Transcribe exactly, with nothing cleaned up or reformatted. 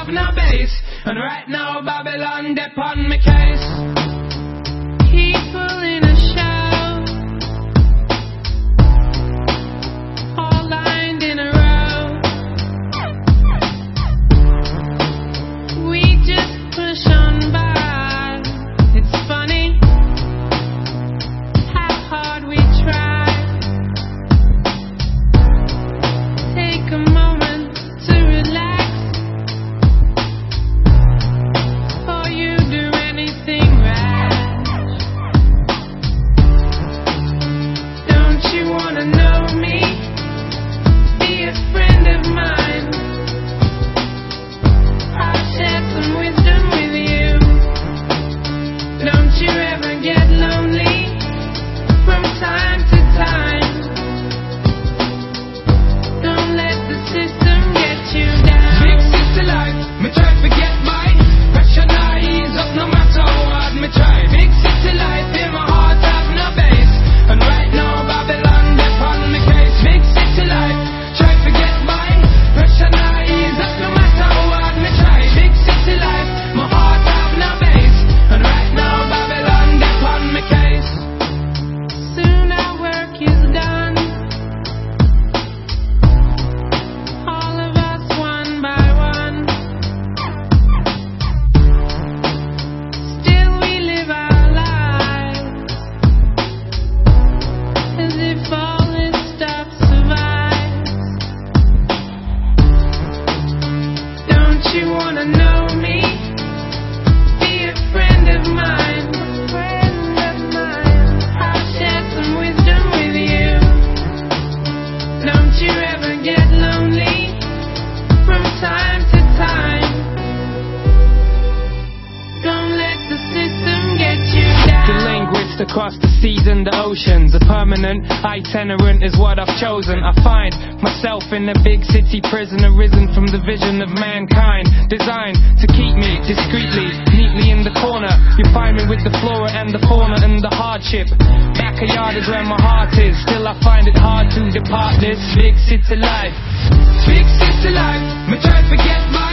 having a base, and right now Babylon dep on my case. People in a show, all lined in a row. We just push on by. It's funny how hard we try. Take a moment to relax before you do anything rash. Don't you wanna know me? Be a friend of mine. I'll share some wisdom with you. Don't you ever get lonely from time to time. Don't let the system get you down. Big city life, me try to get mine. Pressure now ease up no matter how hard me try. Big city life, in my heart having a base, and right now Babylon dep on my case. Big city life, try to get mine. Pressure now ease up no matter how hard me try. Big city life, my heart having a base, and right now Babylon dep on my case. Soon our work is done, all of us one by one. Still we live our lives as if all this stuff survives. Don't you wanna know me? Be a friend of mine. Friend of mine. I'll share some wisdom with you. Don't you ever get lonely from time to time. Don't let the system get you down. The linguist across the seas and the oceans. A permanent itinerant is what I've chosen. I find myself in a big city prison, arisen from the vision of mankind, designed to keep me discreetly, neatly in the corner. You find me with the flora and the fauna and the hardship. Backyard is where my heart is. Still I find it hard to depart this big city life. Big city life, me try to get my